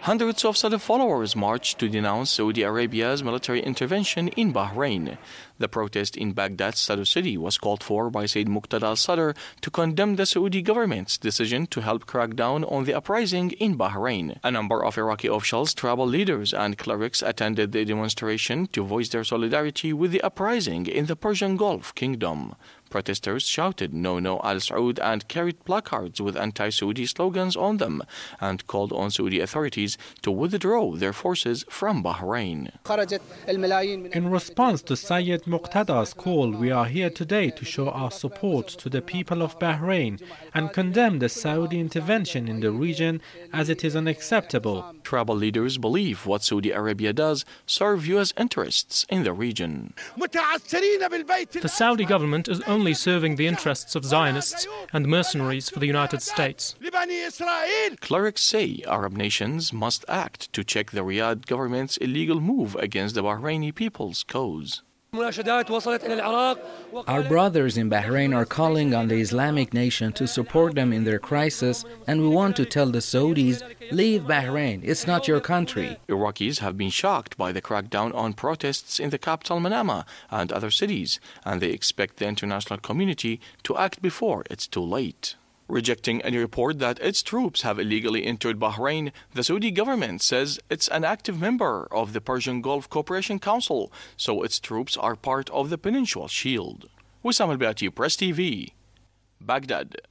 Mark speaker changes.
Speaker 1: Hundreds of Sadr followers marched to denounce Saudi Arabia's military intervention in Bahrain. The protest in Baghdad's Sadr city was called for by Sayyid Muqtada al-Sadr to condemn the Saudi government's decision to help crack down on the uprising in Bahrain. A number of Iraqi officials, tribal leaders and clerics attended the demonstration to voice their solidarity with the uprising in the Persian Gulf Kingdom. Protesters shouted "No, no, Al Saud" and carried placards with anti-Saudi slogans on them and called on Saudi authorities to withdraw their forces from Bahrain.
Speaker 2: In response to Sayyid Muqtada's call, we are here today to show our support to the people of Bahrain and condemn the Saudi intervention in the region as it is unacceptable.
Speaker 1: Tribal leaders believe what Saudi Arabia does serve U.S. interests in the region.
Speaker 3: The Saudi government is only serving the interests of Zionists and mercenaries for the United States.
Speaker 1: Clerics say Arab nations must act to check the Riyadh government's illegal move against the Bahraini people's cause.
Speaker 4: Our brothers in Bahrain are calling on the Islamic nation to support them in their crisis, and we want to tell the Saudis, leave Bahrain, it's not your country.
Speaker 1: Iraqis have been shocked by the crackdown on protests in the capital Manama and other cities, and they expect the international community to act before it's too late. Rejecting any report that its troops have illegally entered Bahrain, the Saudi government says it's an active member of the Persian Gulf Cooperation Council, so its troops are part of the Peninsula Shield. Wissam Al-Biati, Press TV, Baghdad.